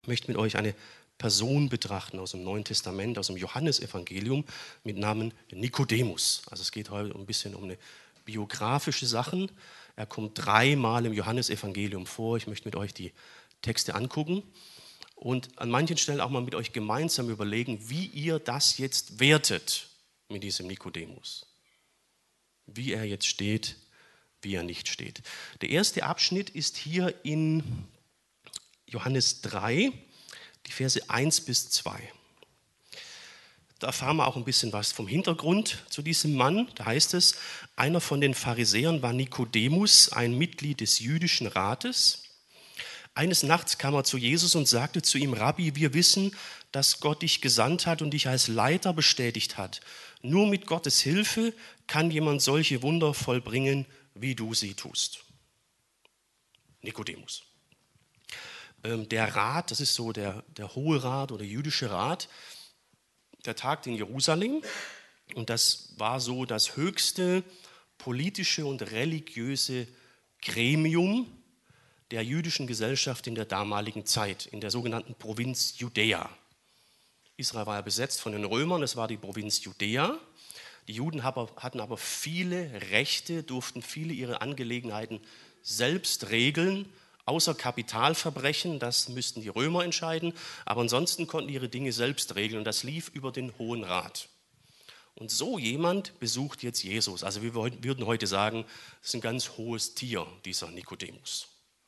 Ich möchte mit euch eine Person betrachten aus dem Neuen Testament, aus dem Johannesevangelium mit Namen Nikodemus. Also es geht heute ein bisschen um eine biografische Sache. Er kommt 3-mal im Johannesevangelium vor. Ich möchte mit euch die Texte angucken und an manchen Stellen auch mal mit euch gemeinsam überlegen, wie ihr das jetzt wertet mit diesem Nikodemus. Wie er jetzt steht, wie er nicht steht. Der erste Abschnitt ist hier in Johannes 3, die Verse 1-2. Da erfahren wir auch ein bisschen was vom Hintergrund zu diesem Mann. Da heißt es, einer von den Pharisäern war Nikodemus, ein Mitglied des jüdischen Rates. Eines Nachts kam er zu Jesus und sagte zu ihm, Rabbi, wir wissen, dass Gott dich gesandt hat und dich als Leiter bestätigt hat. Nur mit Gottes Hilfe kann jemand solche Wunder vollbringen, wie du sie tust. Nikodemus. Der Rat, das ist so der Hohe Rat oder jüdische Rat, der tagt in Jerusalem und das war so das höchste politische und religiöse Gremium der jüdischen Gesellschaft in der damaligen Zeit, in der sogenannten Provinz Judäa. Israel war ja besetzt von den Römern, das war die Provinz Judäa. Die Juden hatten aber viele Rechte, durften viele ihre Angelegenheiten selbst regeln, außer Kapitalverbrechen, das müssten die Römer entscheiden, aber ansonsten konnten die ihre Dinge selbst regeln und das lief über den Hohen Rat. Und so jemand besucht jetzt Jesus. Also wir würden heute sagen, das ist ein ganz hohes Tier, dieser Nikodemus.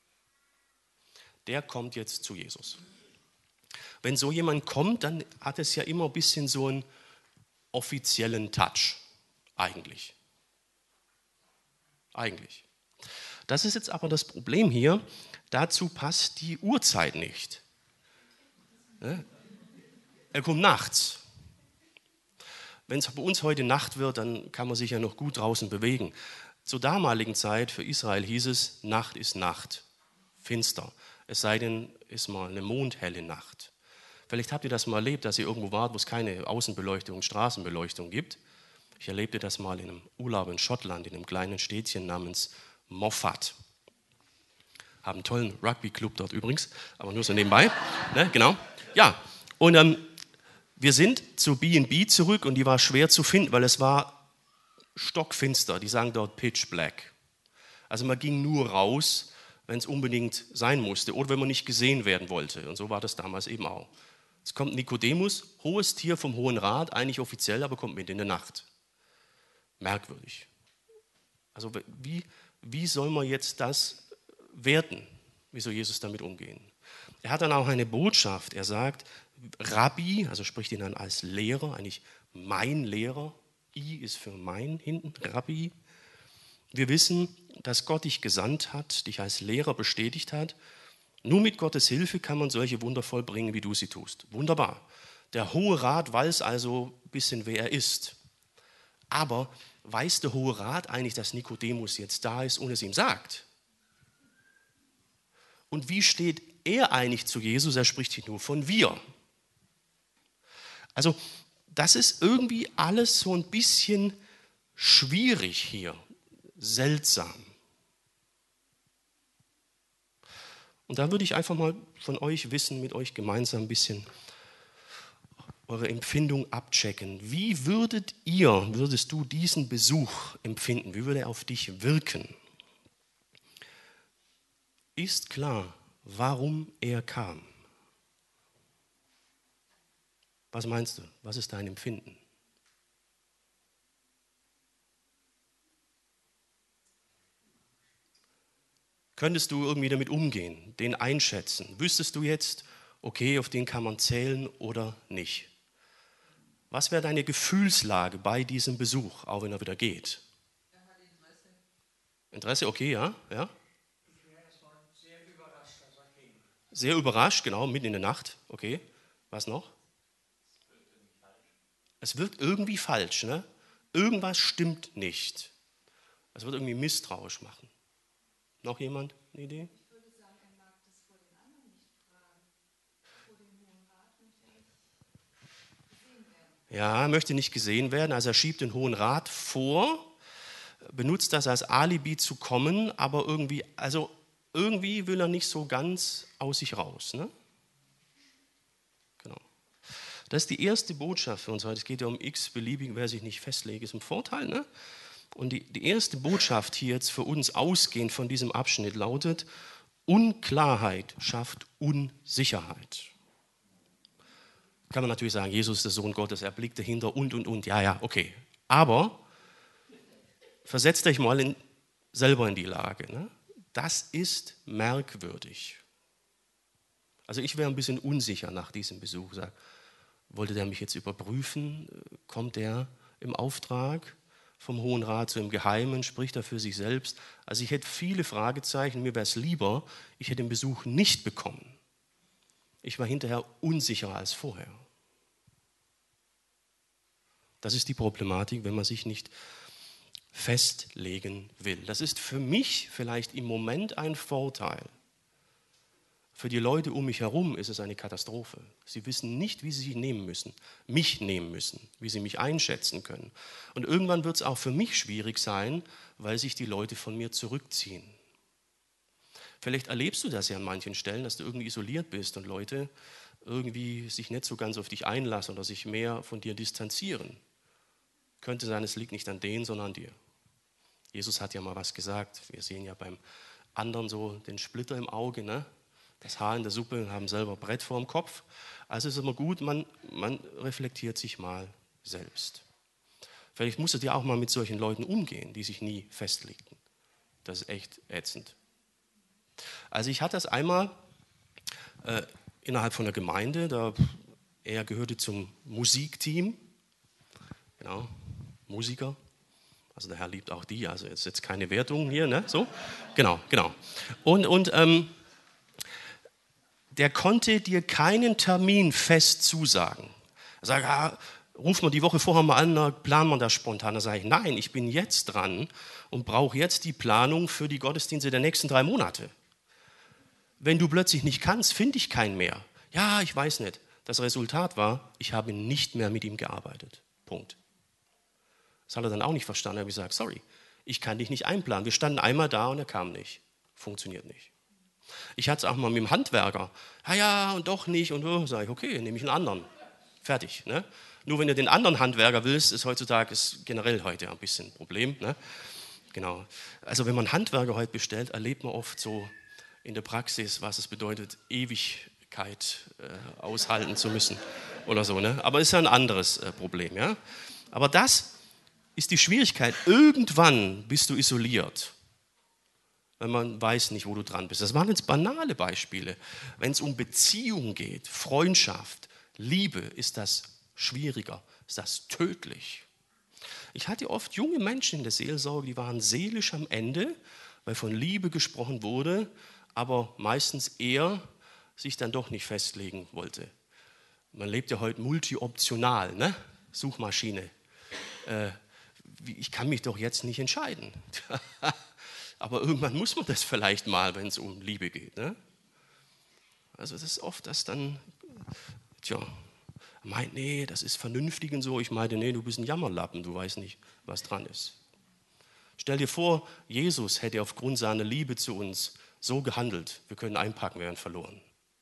Der kommt jetzt zu Jesus. Wenn so jemand kommt, dann hat es ja immer ein bisschen so einen offiziellen Touch, eigentlich. Das ist jetzt aber das Problem hier, dazu passt die Uhrzeit nicht. Er kommt nachts. Wenn es bei uns heute Nacht wird, dann kann man sich ja noch gut draußen bewegen. Zur damaligen Zeit für Israel hieß es, Nacht ist Nacht, finster. Es sei denn, es ist mal eine mondhelle Nacht. Vielleicht habt ihr das mal erlebt, dass ihr irgendwo wart, wo es keine Außenbeleuchtung, Straßenbeleuchtung gibt. Ich erlebte das mal in einem Urlaub in Schottland, in einem kleinen Städtchen namens Moffat. Haben einen tollen Rugby-Club dort übrigens, aber nur so nebenbei. Ne, genau. Ja, und wir sind zu B&B zurück und die war schwer zu finden, weil es war stockfinster. Die sagen dort Pitch Black. Also man ging nur raus, wenn es unbedingt sein musste oder wenn man nicht gesehen werden wollte. Und so war das damals eben auch. Es kommt Nikodemus, hohes Tier vom Hohen Rat, eigentlich offiziell, aber kommt mitten in der Nacht. Merkwürdig. Also wie soll man jetzt das werten? Wie soll Jesus damit umgehen? Er hat dann auch eine Botschaft. Er sagt, Rabbi, also spricht ihn dann als Lehrer, eigentlich mein Lehrer. I ist für mein hinten, Rabbi. Wir wissen, dass Gott dich gesandt hat, dich als Lehrer bestätigt hat. Nur mit Gottes Hilfe kann man solche Wunder vollbringen, wie du sie tust. Wunderbar. Der Hohe Rat weiß also ein bisschen, wer er ist. Aber weiß der Hohe Rat eigentlich, dass Nikodemus jetzt da ist und es ihm sagt? Und wie steht er eigentlich zu Jesus? Er spricht hier nur von wir. Also das ist irgendwie alles so ein bisschen schwierig hier, seltsam. Und da würde ich einfach mal von euch wissen, mit euch gemeinsam ein bisschen eure Empfindung abchecken. Wie würdest du diesen Besuch empfinden? Wie würde er auf dich wirken? Ist klar, warum er kam? Was meinst du? Was ist dein Empfinden? Könntest du irgendwie damit umgehen, den einschätzen? Wüsstest du jetzt, okay, auf den kann man zählen oder nicht? Was wäre deine Gefühlslage bei diesem Besuch, auch wenn er wieder geht? Er hat Interesse. Interesse, okay, ja. Ich wäre erstmal sehr überrascht, dass er käme. Sehr überrascht, genau, mitten in der Nacht, okay. Was noch? Es wirkt irgendwie falsch, ne? Irgendwas stimmt nicht. Es wird irgendwie misstrauisch machen. Noch jemand eine Idee? Ich würde sagen, er mag das vor den anderen nicht tragen. Vor dem Hohen Rat möchte er nicht gesehen werden. Ja, er möchte nicht gesehen werden, also er schiebt den Hohen Rat vor, benutzt das als Alibi zu kommen, aber irgendwie will er nicht so ganz aus sich raus. Ne? Das ist die erste Botschaft für uns heute. Es geht ja um x-beliebig, wer sich nicht festlegt, ist ein Vorteil. Ne? Und die erste Botschaft hier jetzt für uns ausgehend von diesem Abschnitt lautet, Unklarheit schafft Unsicherheit. Kann man natürlich sagen, Jesus ist der Sohn Gottes, er blickt dahinter und. Ja, okay. Aber versetzt euch mal selber in die Lage. Ne? Das ist merkwürdig. Also ich wäre ein bisschen unsicher nach diesem Besuch. Wollte der mich jetzt überprüfen? Kommt der im Auftrag vom Hohen Rat so im Geheimen? Spricht er für sich selbst? Also ich hätte viele Fragezeichen. Mir wäre es lieber, ich hätte den Besuch nicht bekommen. Ich war hinterher unsicherer als vorher. Das ist die Problematik, wenn man sich nicht festlegen will. Das ist für mich vielleicht im Moment ein Vorteil. Für die Leute um mich herum ist es eine Katastrophe. Sie wissen nicht, wie sie sich nehmen müssen, mich nehmen müssen, wie sie mich einschätzen können. Und irgendwann wird es auch für mich schwierig sein, weil sich die Leute von mir zurückziehen. Vielleicht erlebst du das ja an manchen Stellen, dass du irgendwie isoliert bist und Leute irgendwie sich nicht so ganz auf dich einlassen oder sich mehr von dir distanzieren. Könnte sein, es liegt nicht an denen, sondern an dir. Jesus hat ja mal was gesagt. Wir sehen ja beim anderen so den Splitter im Auge, ne? Das Haar in der Suppe und haben selber Brett vor dem Kopf. Also ist es immer gut, man reflektiert sich mal selbst. Vielleicht musst du dir auch mal mit solchen Leuten umgehen, die sich nie festlegten. Das ist echt ätzend. Also ich hatte das einmal innerhalb von der Gemeinde, er gehörte zum Musikteam, genau, Musiker, also der Herr liebt auch die, also ist jetzt keine Wertung hier, ne? So, genau. Und der konnte dir keinen Termin fest zusagen. Er sagt, ruf mal die Woche vorher mal an, dann planen wir das spontan. Da sage ich, nein, ich bin jetzt dran und brauche jetzt die Planung für die Gottesdienste der nächsten 3 Monate. Wenn du plötzlich nicht kannst, finde ich keinen mehr. Ja, ich weiß nicht. Das Resultat war, ich habe nicht mehr mit ihm gearbeitet. Punkt. Das hat er dann auch nicht verstanden. Er hat gesagt, sorry, ich kann dich nicht einplanen. Wir standen einmal da und er kam nicht. Funktioniert nicht. Ich hatte es auch mal mit dem Handwerker. Ja, und doch nicht. Und so sage ich, okay, nehme ich einen anderen. Fertig. Ne? Nur wenn du den anderen Handwerker willst, ist heutzutage generell heute ein bisschen ein Problem. Ne? Genau. Also wenn man Handwerker heute bestellt, erlebt man oft so in der Praxis, was es bedeutet, Ewigkeit aushalten zu müssen oder so. Ne? Aber ist ja ein anderes Problem. Ja? Aber das ist die Schwierigkeit. Irgendwann bist du isoliert, wenn man weiß nicht, wo du dran bist. Das waren jetzt banale Beispiele. Wenn es um Beziehung geht, Freundschaft, Liebe, ist das schwieriger, ist das tödlich. Ich hatte oft junge Menschen in der Seelsorge, die waren seelisch am Ende, weil von Liebe gesprochen wurde, aber meistens eher sich dann doch nicht festlegen wollte. Man lebt ja heute multi-optional, ne? Suchmaschine. Ich kann mich doch jetzt nicht entscheiden. Aber irgendwann muss man das vielleicht mal, wenn es um Liebe geht. Ne? Also das ist oft, dass dann, meint, nee, das ist vernünftig und so. Ich meinte, nee, du bist ein Jammerlappen, du weißt nicht, was dran ist. Stell dir vor, Jesus hätte aufgrund seiner Liebe zu uns so gehandelt, wir können einpacken, wir wären verloren.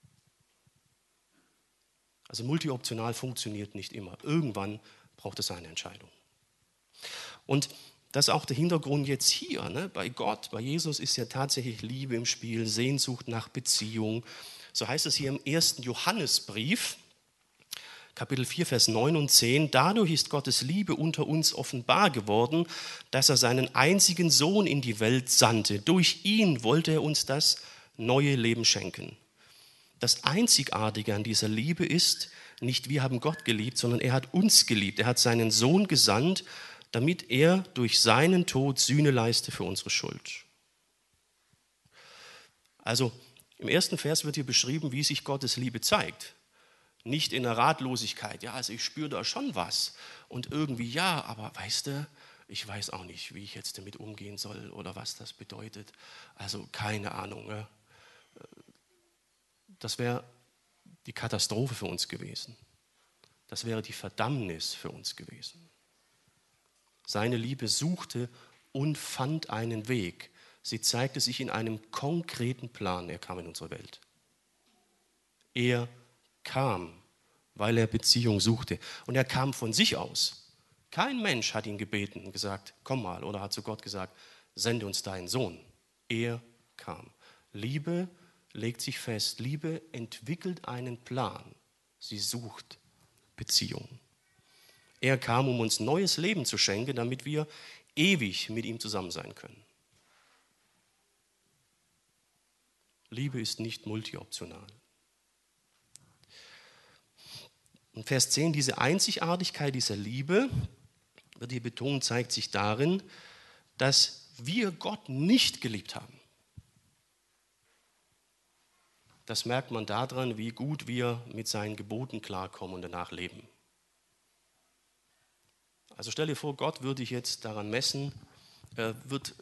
Also multioptional funktioniert nicht immer. Irgendwann braucht es eine Entscheidung. Und das ist auch der Hintergrund jetzt hier. Ne? Bei Gott, bei Jesus ist ja tatsächlich Liebe im Spiel, Sehnsucht nach Beziehung. So heißt es hier im 1. Johannesbrief, Kapitel 4, Vers 9 und 10. Dadurch ist Gottes Liebe unter uns offenbar geworden, dass er seinen einzigen Sohn in die Welt sandte. Durch ihn wollte er uns das neue Leben schenken. Das Einzigartige an dieser Liebe ist, nicht wir haben Gott geliebt, sondern er hat uns geliebt. Er hat seinen Sohn gesandt, damit er durch seinen Tod Sühne leiste für unsere Schuld. Also im ersten Vers wird hier beschrieben, wie sich Gottes Liebe zeigt. Nicht in der Ratlosigkeit, ja, also ich spüre da schon was und irgendwie ja, aber weißt du, ich weiß auch nicht, wie ich jetzt damit umgehen soll oder was das bedeutet. Also keine Ahnung. Ja. Das wäre die Katastrophe für uns gewesen. Das wäre die Verdammnis für uns gewesen. Seine Liebe suchte und fand einen Weg. Sie zeigte sich in einem konkreten Plan. Er kam in unsere Welt. Er kam weil er Beziehung suchte. Und er kam von sich aus. Kein Mensch hat ihn gebeten und gesagt, komm mal, oder hat zu Gott gesagt, sende uns deinen Sohn. Er kam. Liebe legt sich fest. Liebe entwickelt einen Plan. Sie sucht Beziehung. Er kam, um uns neues Leben zu schenken, damit wir ewig mit ihm zusammen sein können. Liebe ist nicht multioptional. In Vers 10, diese Einzigartigkeit dieser Liebe, wird hier betont, zeigt sich darin, dass wir Gott nicht geliebt haben. Das merkt man daran, wie gut wir mit seinen Geboten klarkommen und danach leben. Also stell dir vor, Gott würde dich jetzt daran messen, wird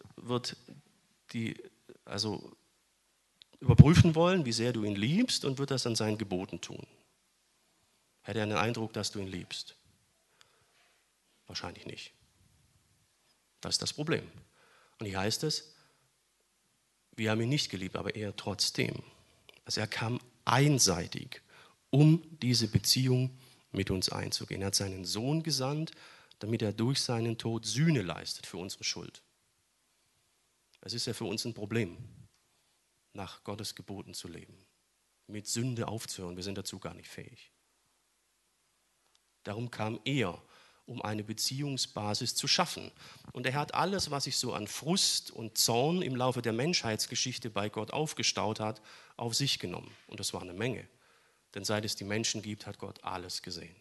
überprüfen wollen, wie sehr du ihn liebst und wird das an seinen Geboten tun. Hätte er den Eindruck, dass du ihn liebst? Wahrscheinlich nicht. Das ist das Problem. Und hier heißt es, wir haben ihn nicht geliebt, aber er trotzdem. Also er kam einseitig, um diese Beziehung mit uns einzugehen. Er hat seinen Sohn gesandt, damit er durch seinen Tod Sühne leistet für unsere Schuld. Es ist ja für uns ein Problem, nach Gottes Geboten zu leben, mit Sünde aufzuhören. Wir sind dazu gar nicht fähig. Darum kam er, um eine Beziehungsbasis zu schaffen. Und er hat alles, was sich so an Frust und Zorn im Laufe der Menschheitsgeschichte bei Gott aufgestaut hat, auf sich genommen. Und das war eine Menge. Denn seit es die Menschen gibt, hat Gott alles gesehen.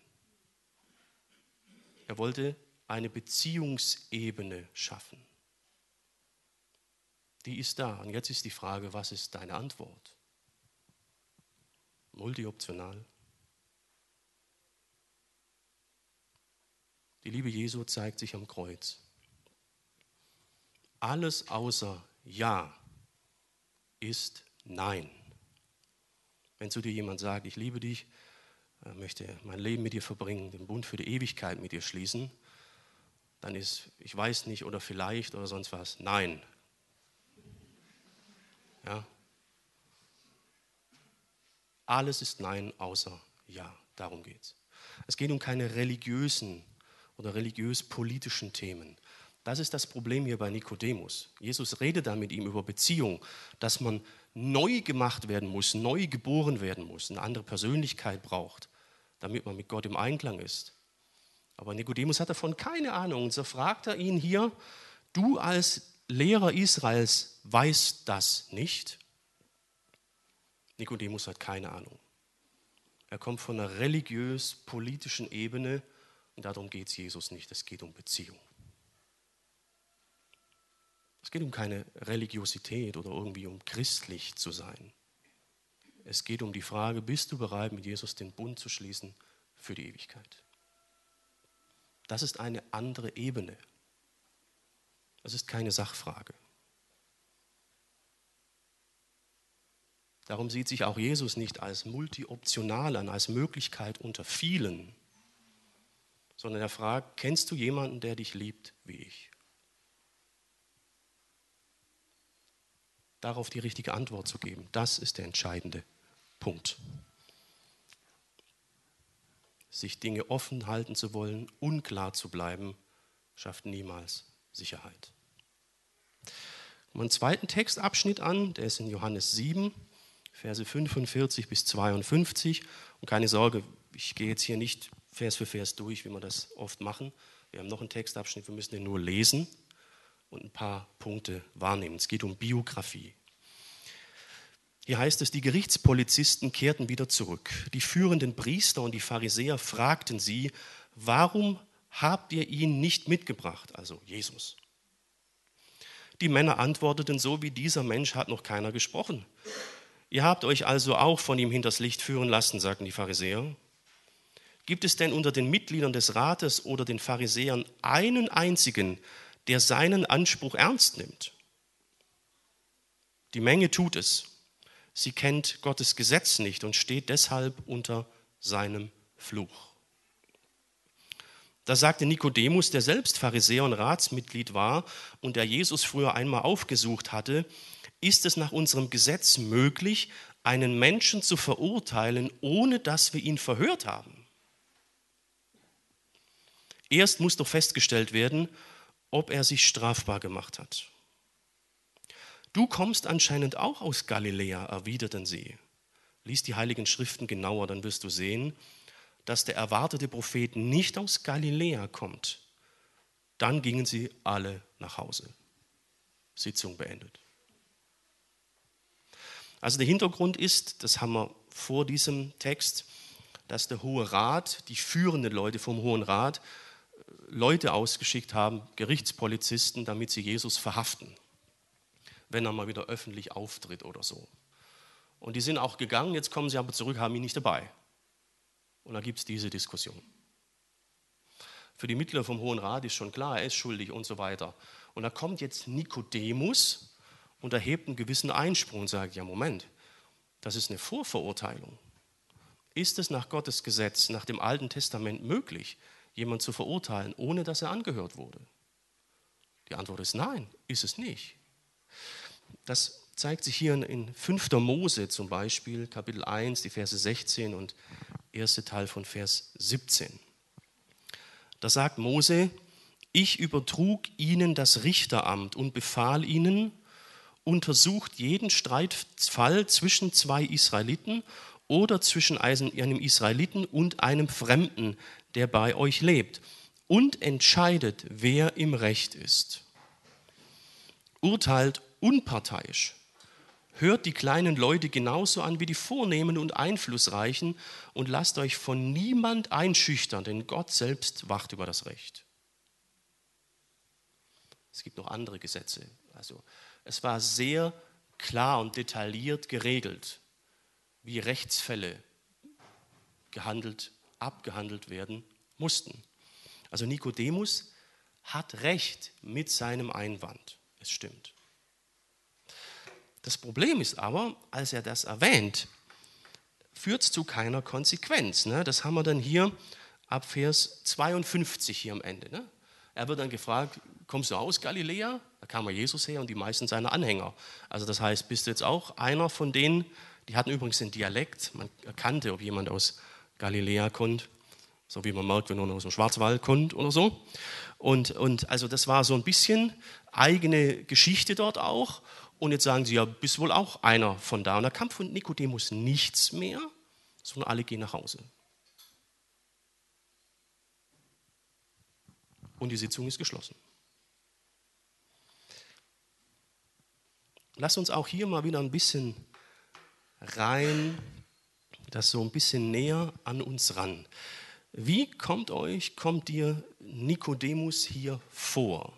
Er wollte eine Beziehungsebene schaffen. Die ist da. Und jetzt ist die Frage, was ist deine Antwort? Multioptional. Die Liebe Jesu zeigt sich am Kreuz. Alles außer Ja ist Nein. Wenn zu dir jemand sagt, ich liebe dich, möchte mein Leben mit dir verbringen, den Bund für die Ewigkeit mit dir schließen, dann ist, ich weiß nicht oder vielleicht oder sonst was, Nein. Ja? Alles ist Nein außer Ja, darum geht es. Es geht um keine religiösen oder religiös-politischen Themen. Das ist das Problem hier bei Nikodemus. Jesus redet da mit ihm über Beziehung, dass man neu gemacht werden muss, neu geboren werden muss, eine andere Persönlichkeit braucht, damit man mit Gott im Einklang ist. Aber Nikodemus hat davon keine Ahnung. Und so fragt er ihn hier, du als Lehrer Israels weißt das nicht? Nikodemus hat keine Ahnung. Er kommt von einer religiös-politischen Ebene und darum geht es Jesus nicht. Es geht um Beziehung. Es geht um keine Religiosität oder irgendwie um christlich zu sein. Es geht um die Frage, bist du bereit, mit Jesus den Bund zu schließen für die Ewigkeit? Das ist eine andere Ebene. Das ist keine Sachfrage. Darum sieht sich auch Jesus nicht als multioptional an, als Möglichkeit unter vielen, sondern er fragt, kennst du jemanden, der dich liebt wie ich? Darauf die richtige Antwort zu geben, das ist der entscheidende Punkt. Sich Dinge offen halten zu wollen, unklar zu bleiben, schafft niemals Sicherheit. Wir einen zweiten Textabschnitt an, der ist in Johannes 7, Verse 45 bis 52. Und keine Sorge, ich gehe jetzt hier nicht Vers für Vers durch, wie wir das oft machen. Wir haben noch einen Textabschnitt, wir müssen den nur lesen und ein paar Punkte wahrnehmen. Es geht um Biografie. Hier heißt es, die Gerichtspolizisten kehrten wieder zurück. Die führenden Priester und die Pharisäer fragten sie, warum habt ihr ihn nicht mitgebracht, also Jesus? Die Männer antworteten, so wie dieser Mensch hat noch keiner gesprochen. Ihr habt euch also auch von ihm hinters Licht führen lassen, sagten die Pharisäer. Gibt es denn unter den Mitgliedern des Rates oder den Pharisäern einen einzigen, der seinen Anspruch ernst nimmt? Die Menge tut es. Sie kennt Gottes Gesetz nicht und steht deshalb unter seinem Fluch. Da sagte Nikodemus, der selbst Pharisäer und Ratsmitglied war und der Jesus früher einmal aufgesucht hatte, ist es nach unserem Gesetz möglich, einen Menschen zu verurteilen, ohne dass wir ihn verhört haben? Erst muss doch festgestellt werden, ob er sich strafbar gemacht hat. Du kommst anscheinend auch aus Galiläa, erwiderten sie. Lies die Heiligen Schriften genauer, dann wirst du sehen, dass der erwartete Prophet nicht aus Galiläa kommt. Dann gingen sie alle nach Hause. Sitzung beendet. Also der Hintergrund ist, das haben wir vor diesem Text, dass der Hohe Rat, die führenden Leute vom Hohen Rat, Leute ausgeschickt haben, Gerichtspolizisten, damit sie Jesus verhaften, wenn er mal wieder öffentlich auftritt oder so. Und die sind auch gegangen, jetzt kommen sie aber zurück, haben ihn nicht dabei. Und da gibt es diese Diskussion. Für die Mitglieder vom Hohen Rat ist schon klar, er ist schuldig und so weiter. Und da kommt jetzt Nikodemus und erhebt einen gewissen Einspruch und sagt, ja Moment, das ist eine Vorverurteilung. Ist es nach Gottes Gesetz, nach dem Alten Testament möglich, jemanden zu verurteilen, ohne dass er angehört wurde? Die Antwort ist nein, ist es nicht. Das zeigt sich hier in 5. Mose zum Beispiel, Kapitel 1, die Verse 16 und erste Teil von Vers 17. Da sagt Mose, ich übertrug ihnen das Richteramt und befahl ihnen, untersucht jeden Streitfall zwischen zwei Israeliten oder zwischen einem Israeliten und einem Fremden, der bei euch lebt, und entscheidet, wer im Recht ist. Urteilt unparteiisch. Hört die kleinen Leute genauso an wie die Vornehmen und Einflussreichen und lasst euch von niemand einschüchtern, denn Gott selbst wacht über das Recht. Es gibt noch andere Gesetze. Also es war sehr klar und detailliert geregelt, wie Rechtsfälle abgehandelt werden mussten. Also Nikodemus hat recht mit seinem Einwand. Es stimmt. Das Problem ist aber, als er das erwähnt, führt es zu keiner Konsequenz. Das haben wir dann hier ab Vers 52 hier am Ende. Er wird dann gefragt, kommst du aus Galiläa? Da kam ja Jesus her und die meisten seiner Anhänger. Also das heißt, bist du jetzt auch einer von denen, die hatten übrigens den Dialekt, man erkannte, ob jemand aus Galiläa kommt, so wie man merkt, wenn man aus dem Schwarzwald kommt oder so. Und also das war so ein bisschen eigene Geschichte dort auch. Und jetzt sagen sie, ja, bist wohl auch einer von da. Und da kam von Nikodemus nichts mehr, sondern alle gehen nach Hause. Und die Sitzung ist geschlossen. Lass uns auch hier mal wieder ein bisschen rein, das so ein bisschen näher an uns ran. Wie kommt dir Nikodemus hier vor?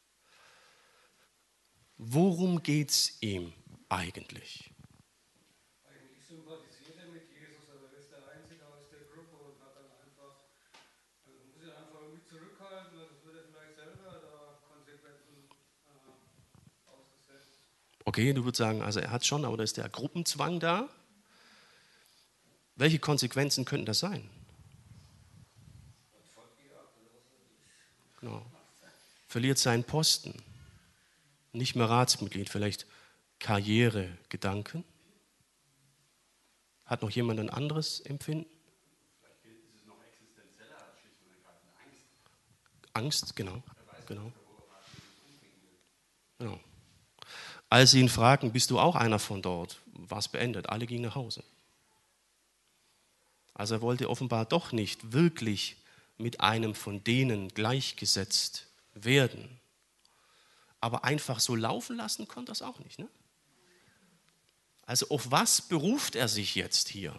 Worum geht es ihm eigentlich? Eigentlich sympathisiert er mit Jesus, aber er ist der Einzige aus der Gruppe und hat dann einfach, also muss ihn einfach irgendwie zurückhalten, das wird er vielleicht selber da Konsequenzen ausgesetzt. Okay, du würdest sagen, also er hat schon, aber da ist der Gruppenzwang da. Welche Konsequenzen könnten das sein? Genau. Verliert seinen Posten. Nicht mehr Ratsmitglied, vielleicht Karrieregedanken? Hat noch jemand ein anderes Empfinden? Vielleicht ist es noch existenzieller als schlicht und ergreifend Angst. Angst, genau. Genau. Genau. Als sie ihn fragten, bist du auch einer von dort, war es beendet. Alle gingen nach Hause. Also er wollte offenbar doch nicht wirklich mit einem von denen gleichgesetzt werden. Aber einfach so laufen lassen konnte er es auch nicht. Ne? Also auf was beruft er sich jetzt hier?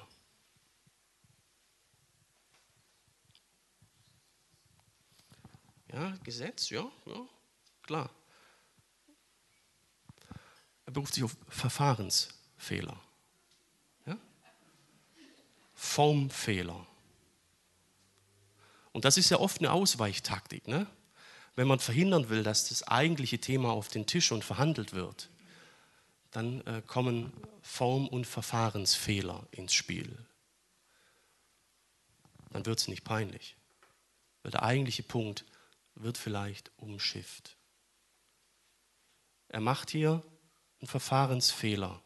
Ja, Gesetz, ja, klar. Er beruft sich auf Verfahrensfehler. Ja? Formfehler. Und das ist ja oft eine Ausweichtaktik, ne? Wenn man verhindern will, dass das eigentliche Thema auf den Tisch und verhandelt wird, dann kommen Form- und Verfahrensfehler ins Spiel. Dann wird es nicht peinlich, weil der eigentliche Punkt wird vielleicht umschifft. Er macht hier einen Verfahrensfehler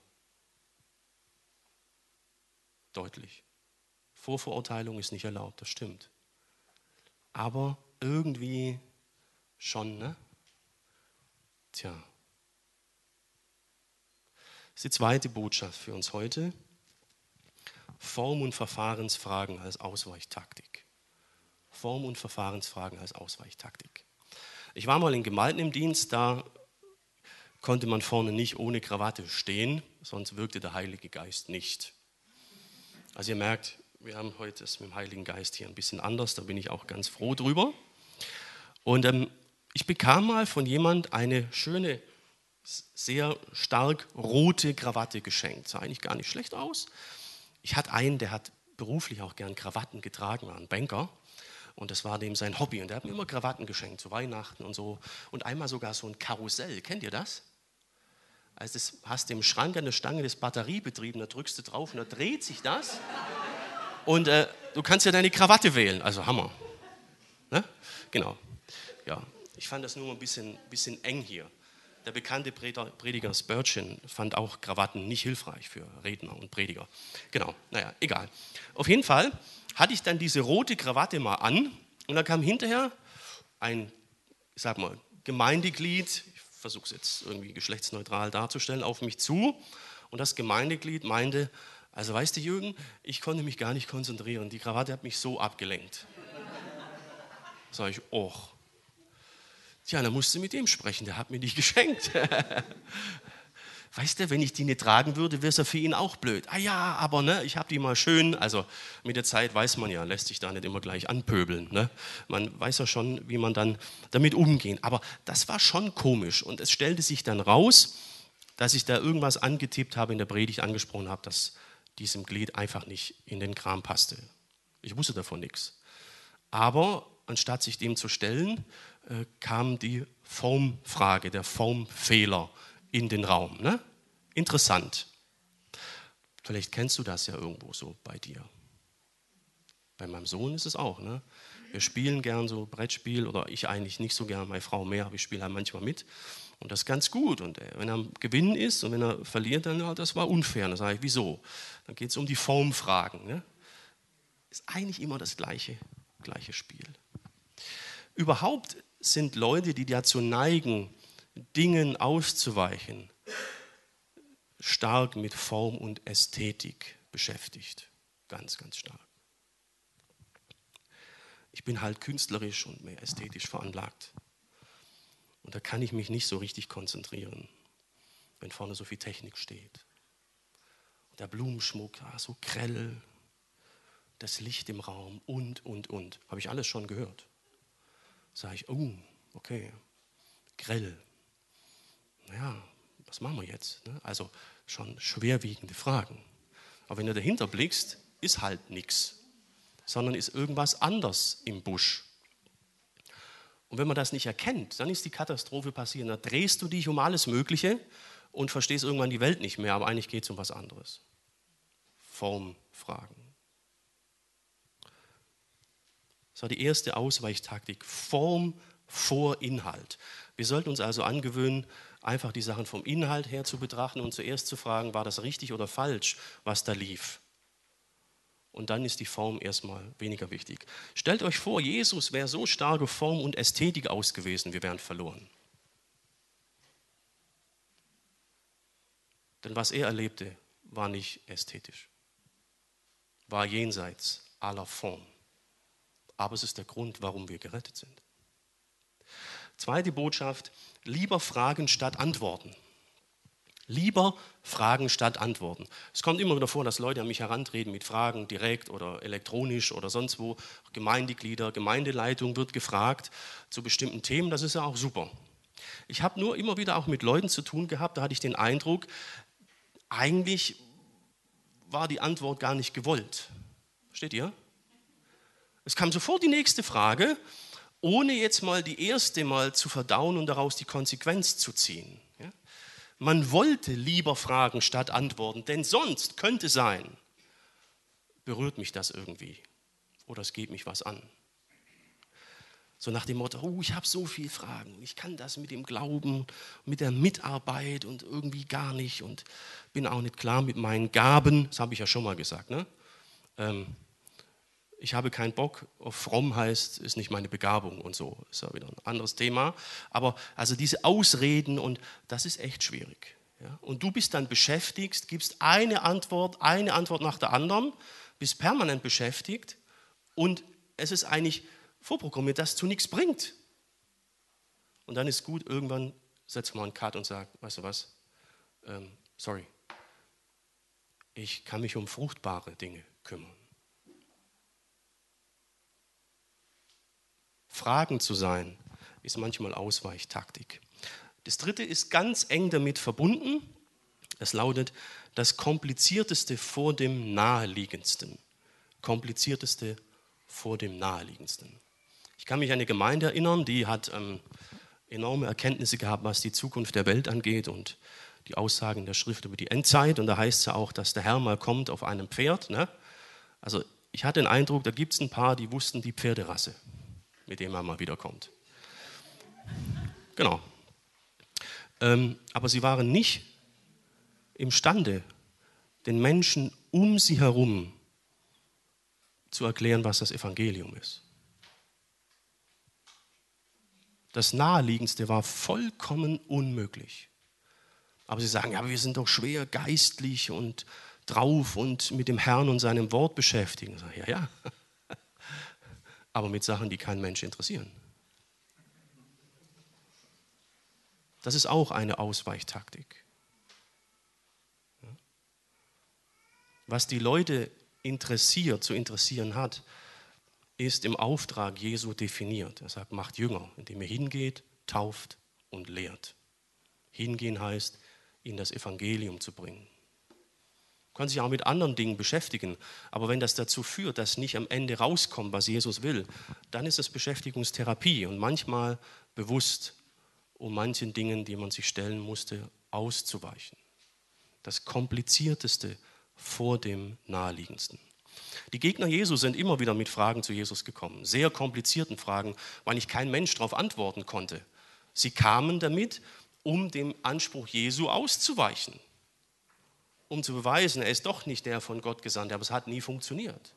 deutlich. Vorverurteilung ist nicht erlaubt, das stimmt. Aber irgendwie schon, ne? Tja. Das ist die zweite Botschaft für uns heute. Form- und Verfahrensfragen als Ausweichtaktik. Form- und Verfahrensfragen als Ausweichtaktik. Ich war mal in Gemeinden im Dienst, da konnte man vorne nicht ohne Krawatte stehen, sonst wirkte der Heilige Geist nicht. Also ihr merkt, wir haben heute es mit dem Heiligen Geist hier ein bisschen anders, da bin ich auch ganz froh drüber. Und ich bekam mal von jemand eine schöne, sehr stark rote Krawatte geschenkt. Sah eigentlich gar nicht schlecht aus. Ich hatte einen, der hat beruflich auch gern Krawatten getragen, war ein Banker. Und das war dem sein Hobby. Und der hat mir immer Krawatten geschenkt, zu Weihnachten und so. Und einmal sogar so ein Karussell. Kennt ihr das? Also das hast du im Schrank an der Stange des Batteriebetrieben, da drückst du drauf und da dreht sich das. Und du kannst ja deine Krawatte wählen. Also Hammer. Ne? Genau. Ja, ich fand das nur ein bisschen eng hier. Der bekannte Prediger Spurgeon fand auch Krawatten nicht hilfreich für Redner und Prediger. Genau, naja, egal. Auf jeden Fall hatte ich dann diese rote Krawatte mal an und dann kam hinterher ein, ich sag mal, Gemeindeglied, ich versuche es jetzt irgendwie geschlechtsneutral darzustellen, auf mich zu und das Gemeindeglied meinte, also weißt du Jürgen, ich konnte mich gar nicht konzentrieren, die Krawatte hat mich so abgelenkt. Sag ich, och. Tja, dann musst du mit dem sprechen, der hat mir die geschenkt. Weißt du, wenn ich die nicht tragen würde, wäre es ja für ihn auch blöd. Ah ja, aber ne, ich habe die mal schön. Also mit der Zeit weiß man ja, lässt sich da nicht immer gleich anpöbeln. Ne? Man weiß ja schon, wie man dann damit umgehen. Aber das war schon komisch. Und es stellte sich dann raus, dass ich da irgendwas angetippt habe, in der Predigt angesprochen habe, dass diesem Glied einfach nicht in den Kram passte. Ich wusste davon nichts. Aber anstatt sich dem zu stellen, kam die Formfrage, der Formfehler in den Raum. Ne? Interessant. Vielleicht kennst du das ja irgendwo so bei dir. Bei meinem Sohn ist es auch. Ne? Wir spielen gern so Brettspiel oder ich eigentlich nicht so gern, meine Frau mehr, aber ich spiele halt manchmal mit. Und das ist ganz gut. Und wenn er am Gewinnen ist und wenn er verliert, dann ja, das war unfair. Dann sage ich, wieso? Dann geht es um die Formfragen. Ne? Ist eigentlich immer das gleiche Spiel. Überhaupt sind Leute, die dazu neigen, Dingen auszuweichen, stark mit Form und Ästhetik beschäftigt. Ganz, ganz stark. Ich bin halt künstlerisch und mehr ästhetisch veranlagt. Und da kann ich mich nicht so richtig konzentrieren, wenn vorne so viel Technik steht. Und der Blumenschmuck, so grell, das Licht im Raum und. Habe ich alles schon gehört. Sage ich, oh, okay, grell. Naja, was machen wir jetzt? Also schon schwerwiegende Fragen. Aber wenn du dahinter blickst, ist halt nichts, sondern ist irgendwas anders im Busch. Und wenn man das nicht erkennt, dann ist die Katastrophe passiert. Da drehst du dich um alles Mögliche und verstehst irgendwann die Welt nicht mehr, aber eigentlich geht es um was anderes. Formfragen. Das war die erste Ausweichtaktik, Form vor Inhalt. Wir sollten uns also angewöhnen, einfach die Sachen vom Inhalt her zu betrachten und zuerst zu fragen, war das richtig oder falsch, was da lief. Und dann ist die Form erstmal weniger wichtig. Stellt euch vor, Jesus wäre so starke Form und Ästhetik aus gewesen, wir wären verloren. Denn was er erlebte, war nicht ästhetisch, war jenseits aller Form. Aber es ist der Grund, warum wir gerettet sind. Zweite Botschaft, lieber fragen statt antworten. Lieber fragen statt antworten. Es kommt immer wieder vor, dass Leute an mich herantreten mit Fragen, direkt oder elektronisch oder sonst wo. Gemeindeglieder, Gemeindeleitung wird gefragt zu bestimmten Themen, das ist ja auch super. Ich habe nur immer wieder auch mit Leuten zu tun gehabt, da hatte ich den Eindruck, eigentlich war die Antwort gar nicht gewollt. Versteht ihr? Es kam sofort die nächste Frage, ohne jetzt mal die erste mal zu verdauen und daraus die Konsequenz zu ziehen. Ja? Man wollte lieber fragen statt antworten, denn sonst könnte sein, berührt mich das irgendwie oder es geht mich was an. So nach dem Motto, ich habe so viele Fragen, ich kann das mit dem Glauben, mit der Mitarbeit und irgendwie gar nicht und bin auch nicht klar mit meinen Gaben, das habe ich ja schon mal gesagt, ne? ich habe keinen Bock auf fromm heißt, ist nicht meine Begabung und so. Ist ja wieder ein anderes Thema. Aber also diese Ausreden und das ist echt schwierig. Ja? Und du bist dann beschäftigt, gibst eine Antwort nach der anderen, bist permanent beschäftigt und es ist eigentlich vorprogrammiert, dass es zu nichts bringt. Und dann ist gut, irgendwann setzt man einen Cut und sagt, weißt du was, sorry, ich kann mich um fruchtbare Dinge kümmern. Fragen zu sein, ist manchmal Ausweichtaktik. Das dritte ist ganz eng damit verbunden. Es lautet, das Komplizierteste vor dem Naheliegendsten. Komplizierteste vor dem Naheliegendsten. Ich kann mich an eine Gemeinde erinnern, die hat enorme Erkenntnisse gehabt, was die Zukunft der Welt angeht und die Aussagen der Schrift über die Endzeit. Und da heißt es ja auch, dass der Herr mal kommt auf einem Pferd. Ne? Also ich hatte den Eindruck, da gibt es ein paar, die wussten die Pferderasse, mit dem er mal wiederkommt. Genau. Aber sie waren nicht imstande, den Menschen um sie herum zu erklären, was das Evangelium ist. Das Naheliegendste war vollkommen unmöglich. Aber sie sagen, ja, aber wir sind doch schwer geistlich und drauf und mit dem Herrn und seinem Wort beschäftigt. Ich sage, ja, aber mit Sachen, die keinen Mensch interessieren. Das ist auch eine Ausweichtaktik. Was die Leute zu interessieren hat, ist im Auftrag Jesu definiert. Er sagt, macht Jünger, indem ihr hingeht, tauft und lehrt. Hingehen heißt, ihnen das Evangelium zu bringen. Man kann sich auch mit anderen Dingen beschäftigen, aber wenn das dazu führt, dass nicht am Ende rauskommt, was Jesus will, dann ist es Beschäftigungstherapie und manchmal bewusst, um manchen Dingen, die man sich stellen musste, auszuweichen. Das Komplizierteste vor dem Naheliegendsten. Die Gegner Jesu sind immer wieder mit Fragen zu Jesus gekommen, sehr komplizierten Fragen, weil nicht kein Mensch darauf antworten konnte. Sie kamen damit, um dem Anspruch Jesu auszuweichen, um zu beweisen, er ist doch nicht der von Gott Gesandte, aber es hat nie funktioniert.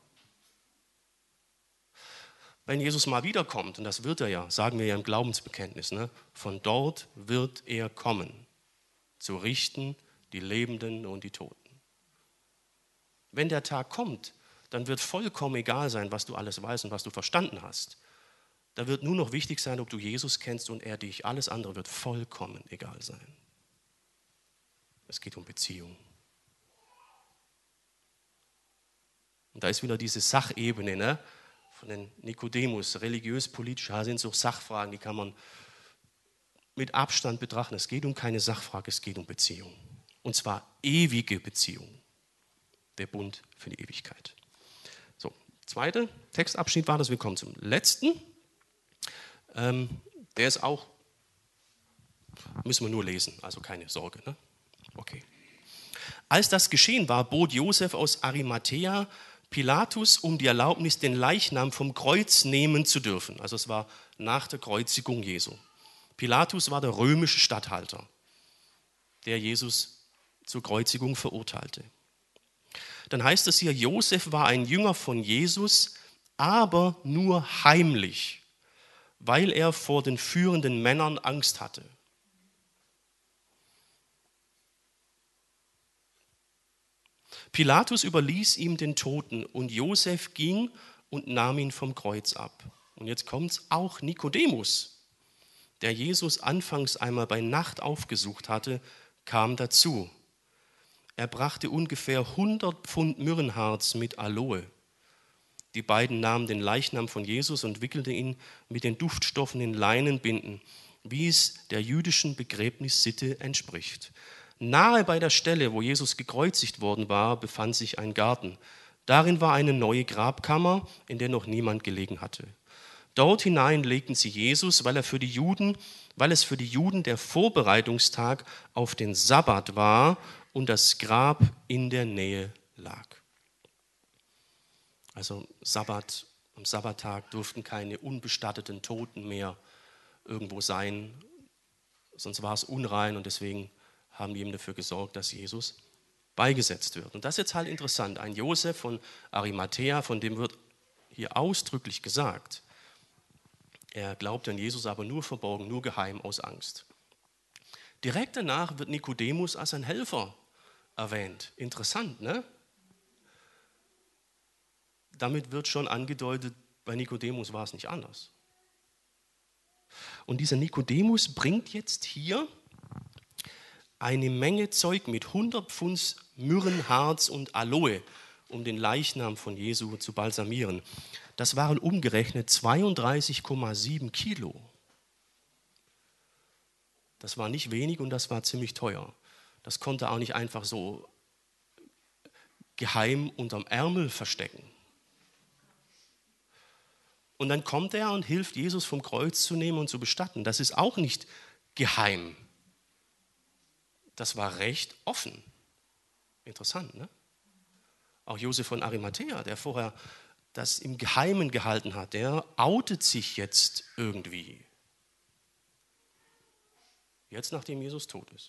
Wenn Jesus mal wiederkommt, und das wird er ja, sagen wir ja im Glaubensbekenntnis, ne, von dort wird er kommen, zu richten die Lebenden und die Toten. Wenn der Tag kommt, dann wird vollkommen egal sein, was du alles weißt und was du verstanden hast. Da wird nur noch wichtig sein, ob du Jesus kennst und er dich. Alles andere wird vollkommen egal sein. Es geht um Beziehung. Und da ist wieder diese Sachebene, ne, von den Nikodemus, religiös-politisch, da sind so Sachfragen, die kann man mit Abstand betrachten. Es geht um keine Sachfrage, es geht um Beziehung. Und zwar ewige Beziehung. Der Bund für die Ewigkeit. So, zweiter Textabschnitt war das. Wir kommen zum letzten. Der ist auch, müssen wir nur lesen, also keine Sorge. Ne? Okay. Als das geschehen war, bot Josef aus Arimathäa Pilatus um die Erlaubnis, den Leichnam vom Kreuz nehmen zu dürfen. Also es war nach der Kreuzigung Jesu. Pilatus war der römische Statthalter, der Jesus zur Kreuzigung verurteilte. Dann heißt es hier, Josef war ein Jünger von Jesus, aber nur heimlich, weil er vor den führenden Männern Angst hatte. Pilatus überließ ihm den Toten und Josef ging und nahm ihn vom Kreuz ab. Und jetzt kommt's, auch Nikodemus, der Jesus anfangs einmal bei Nacht aufgesucht hatte, kam dazu. Er brachte ungefähr 100 Pfund Myrrhenharz mit Aloe. Die beiden nahmen den Leichnam von Jesus und wickelten ihn mit den Duftstoffen in Leinenbinden, wie es der jüdischen Begräbnissitte entspricht. Nahe bei der Stelle, wo Jesus gekreuzigt worden war, befand sich ein Garten. Darin war eine neue Grabkammer, in der noch niemand gelegen hatte. Dort hinein legten sie Jesus, weil es für die Juden der Vorbereitungstag auf den Sabbat war und das Grab in der Nähe lag. Also am Sabbattag durften keine unbestatteten Toten mehr irgendwo sein, sonst war es unrein und deswegen haben die eben dafür gesorgt, dass Jesus beigesetzt wird. Und das ist jetzt halt interessant. Ein Josef von Arimathäa, von dem wird hier ausdrücklich gesagt. Er glaubt an Jesus, aber nur verborgen, nur geheim aus Angst. Direkt danach wird Nikodemus als ein Helfer erwähnt. Interessant, ne? Damit wird schon angedeutet, bei Nikodemus war es nicht anders. Und dieser Nikodemus bringt jetzt hier eine Menge Zeug mit, 100 Pfund Myrrhenharz und Aloe, um den Leichnam von Jesu zu balsamieren. Das waren umgerechnet 32,7 Kilo. Das war nicht wenig und das war ziemlich teuer. Das konnte auch nicht einfach so geheim unterm Ärmel verstecken. Und dann kommt er und hilft Jesus vom Kreuz zu nehmen und zu bestatten. Das ist auch nicht geheim. Das war recht offen. Interessant, ne? Auch Josef von Arimathea, der vorher das im Geheimen gehalten hat, der outet sich jetzt irgendwie. Jetzt, nachdem Jesus tot ist.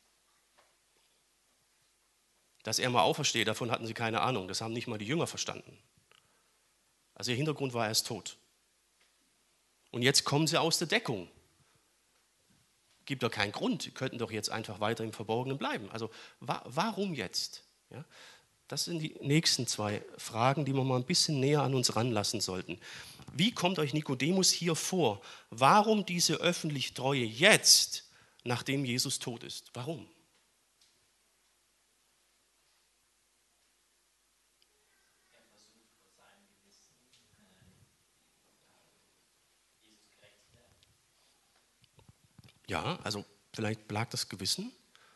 Dass er mal aufersteht, davon hatten sie keine Ahnung. Das haben nicht mal die Jünger verstanden. Also ihr Hintergrund war, er ist tot. Und jetzt kommen sie aus der Deckung. Gibt doch keinen Grund, sie könnten doch jetzt einfach weiter im Verborgenen bleiben. Also warum jetzt? Ja, das sind die nächsten 2 Fragen, die wir mal ein bisschen näher an uns ranlassen sollten. Wie kommt euch Nikodemus hier vor? Warum diese öffentliche Treue jetzt, nachdem Jesus tot ist? Warum? Ja, also vielleicht plagt das Gewissen.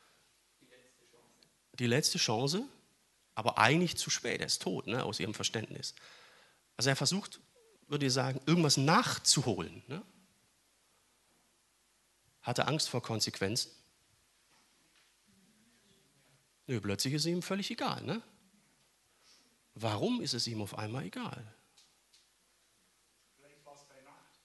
Die letzte Chance, aber eigentlich zu spät. Er ist tot, ne, aus ihrem Verständnis. Also er versucht, würde ich sagen, irgendwas nachzuholen. Ne? Hat er Angst vor Konsequenzen? Nö, plötzlich ist es ihm völlig egal. Ne? Warum ist es ihm auf einmal egal? Vielleicht war es bei Nacht.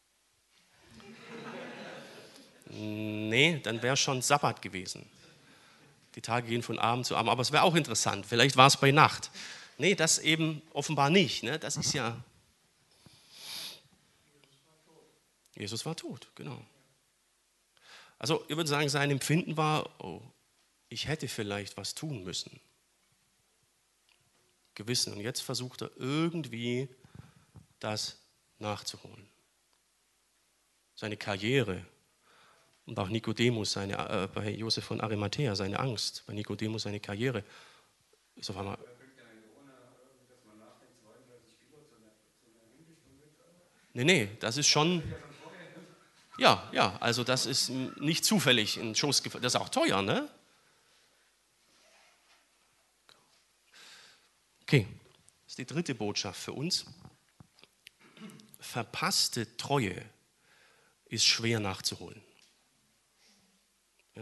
Nee, dann wäre schon Sabbat gewesen. Die Tage gehen von Abend zu Abend, aber es wäre auch interessant. Vielleicht war es bei Nacht. Nee, das eben offenbar nicht. Ne? Das ist ja... Jesus war tot, genau. Also ich würde sagen, sein Empfinden war, oh, ich hätte vielleicht was tun müssen. Gewissen. Und jetzt versucht er irgendwie das nachzuholen. Seine Karriere und auch Nikodemus, bei Josef von Arimathea, seine Angst, bei Nikodemus seine Karriere ist auf einmal... Wer bringt denn ein Corona, dass man nachdenkt, 32 Kilo zu einer Hinrichtung mit? Nee, das ist schon... Ja, also das ist nicht zufällig ein Schoß, das ist auch teuer, ne? Okay, das ist die dritte Botschaft für uns. Verpasste Treue ist schwer nachzuholen. Ja?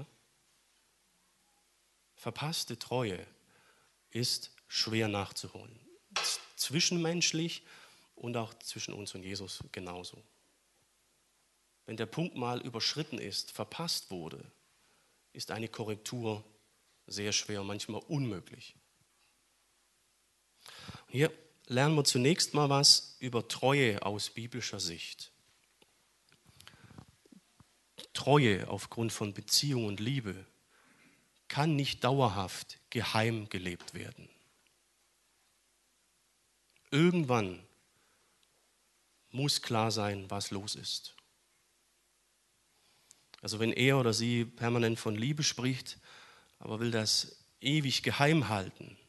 Verpasste Treue ist schwer nachzuholen. Zwischenmenschlich und auch zwischen uns und Jesus genauso. Wenn der Punkt mal überschritten ist, verpasst wurde, ist eine Korrektur sehr schwer, manchmal unmöglich. Hier lernen wir zunächst mal was über Treue aus biblischer Sicht. Treue aufgrund von Beziehung und Liebe kann nicht dauerhaft geheim gelebt werden. Irgendwann muss klar sein, was los ist. Also wenn er oder sie permanent von Liebe spricht, aber will das ewig geheim halten,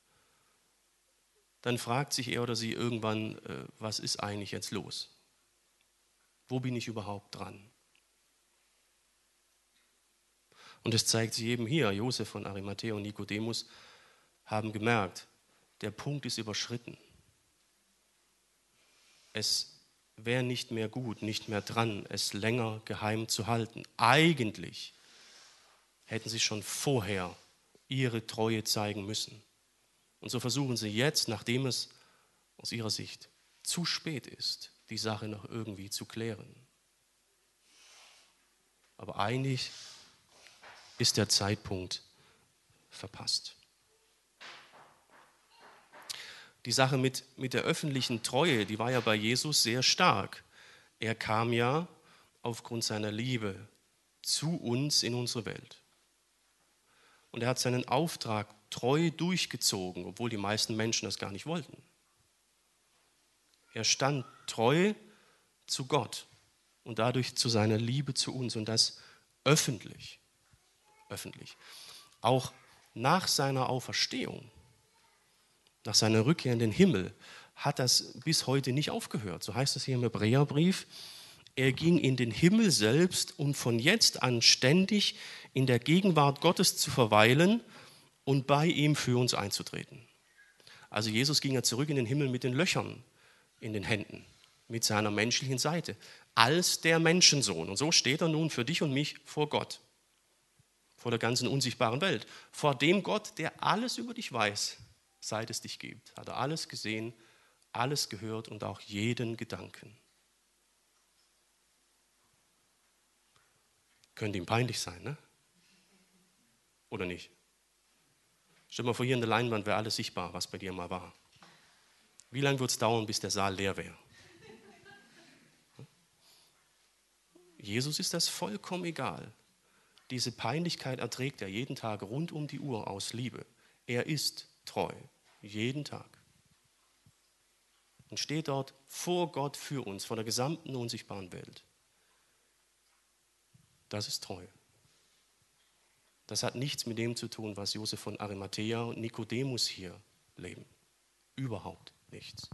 dann fragt sich er oder sie irgendwann, was ist eigentlich jetzt los? Wo bin ich überhaupt dran? Und es zeigt sich eben hier, Josef von Arimathea und Nikodemus haben gemerkt, der Punkt ist überschritten. Es wäre nicht mehr gut, nicht mehr dran, es länger geheim zu halten. Eigentlich hätten sie schon vorher ihre Treue zeigen müssen. Und so versuchen sie jetzt, nachdem es aus ihrer Sicht zu spät ist, die Sache noch irgendwie zu klären. Aber eigentlich ist der Zeitpunkt verpasst. Die Sache mit der öffentlichen Treue, die war ja bei Jesus sehr stark. Er kam ja aufgrund seiner Liebe zu uns in unsere Welt. Und er hat seinen Auftrag treu durchgezogen, obwohl die meisten Menschen das gar nicht wollten. Er stand treu zu Gott und dadurch zu seiner Liebe zu uns und das öffentlich. Auch nach seiner Auferstehung, nach seiner Rückkehr in den Himmel, hat das bis heute nicht aufgehört. So heißt es hier im Hebräerbrief. Er ging in den Himmel selbst, um von jetzt an ständig in der Gegenwart Gottes zu verweilen und bei ihm für uns einzutreten. Also Jesus ging ja zurück in den Himmel mit den Löchern in den Händen, mit seiner menschlichen Seite, als der Menschensohn. Und so steht er nun für dich und mich vor Gott, vor der ganzen unsichtbaren Welt, vor dem Gott, der alles über dich weiß, seit es dich gibt. Hat er alles gesehen, alles gehört und auch jeden Gedanken. Könnte ihm peinlich sein, ne? Oder nicht? Stell dir mal vor, hier in der Leinwand wäre alles sichtbar, was bei dir mal war. Wie lange wird es dauern, bis der Saal leer wäre? Jesus ist das vollkommen egal. Diese Peinlichkeit erträgt er jeden Tag rund um die Uhr aus Liebe. Er ist treu, jeden Tag. Und steht dort vor Gott für uns, vor der gesamten unsichtbaren Welt. Das ist Treue. Das hat nichts mit dem zu tun, was Josef von Arimathea und Nikodemus hier leben. Überhaupt nichts.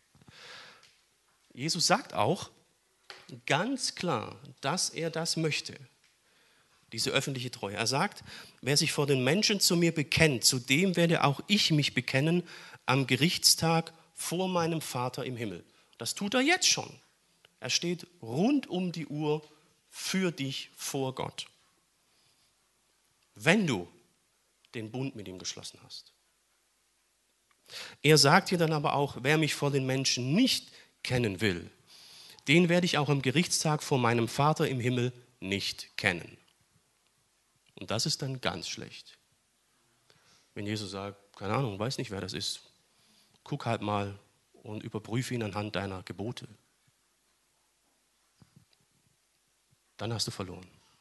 Jesus sagt auch ganz klar, dass er das möchte, diese öffentliche Treue. Er sagt, wer sich vor den Menschen zu mir bekennt, zu dem werde auch ich mich bekennen am Gerichtstag vor meinem Vater im Himmel. Das tut er jetzt schon. Er steht rund um die Uhr für dich vor Gott. Wenn du den Bund mit ihm geschlossen hast. Er sagt hier dann aber auch, wer mich vor den Menschen nicht kennen will, den werde ich auch am Gerichtstag vor meinem Vater im Himmel nicht kennen. Und das ist dann ganz schlecht. Wenn Jesus sagt, keine Ahnung, weiß nicht, wer das ist, guck halt mal und überprüfe ihn anhand deiner Gebote. Dann hast du verloren.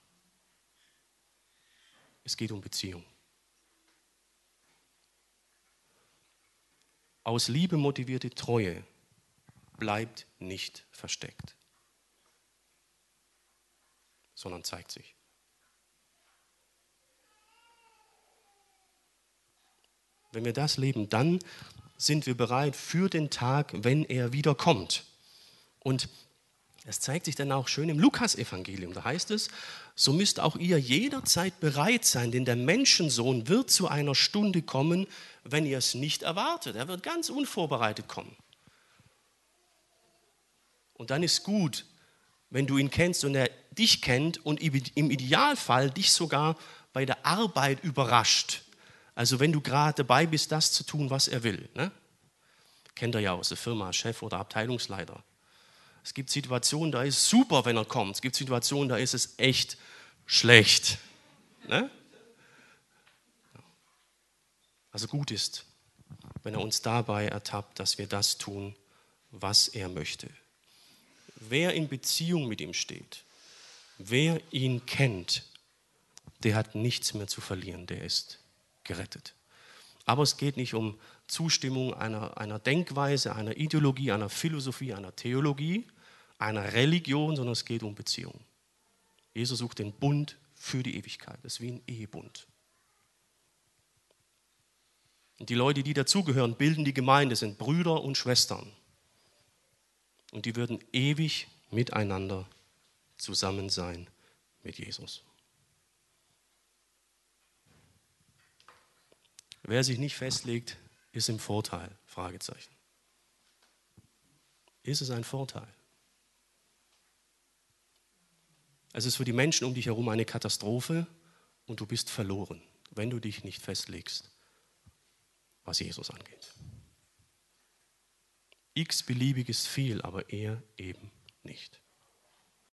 Es geht um Beziehung. Aus Liebe motivierte Treue bleibt nicht versteckt, sondern zeigt sich. Wenn wir das leben, dann sind wir bereit für den Tag, wenn er wiederkommt. Und das zeigt sich dann auch schön im Lukas-Evangelium. Da heißt es, so müsst auch ihr jederzeit bereit sein, denn der Menschensohn wird zu einer Stunde kommen, wenn ihr es nicht erwartet. Er wird ganz unvorbereitet kommen. Und dann ist gut, wenn du ihn kennst und er dich kennt und im Idealfall dich sogar bei der Arbeit überrascht. Also wenn du gerade dabei bist, das zu tun, was er will. Ne? Kennt ihr ja aus der Firma, Chef oder Abteilungsleiter. Es gibt Situationen, da ist es super, wenn er kommt. Es gibt Situationen, da ist es echt schlecht. Ne? Also gut ist, wenn er uns dabei ertappt, dass wir das tun, was er möchte. Wer in Beziehung mit ihm steht, wer ihn kennt, der hat nichts mehr zu verlieren, der ist gerettet. Aber es geht nicht um Zustimmung einer Denkweise, einer Ideologie, einer Philosophie, einer Theologie, einer Religion, sondern es geht um Beziehung. Jesus sucht den Bund für die Ewigkeit. Das ist wie ein Ehebund. Und die Leute, die dazugehören, bilden die Gemeinde, sind Brüder und Schwestern. Und die würden ewig miteinander zusammen sein mit Jesus. Wer sich nicht festlegt, ist im Vorteil. Fragezeichen. Ist es ein Vorteil? Es ist für die Menschen um dich herum eine Katastrophe und du bist verloren, wenn du dich nicht festlegst, was Jesus angeht. X-beliebig ist viel, aber er eben nicht.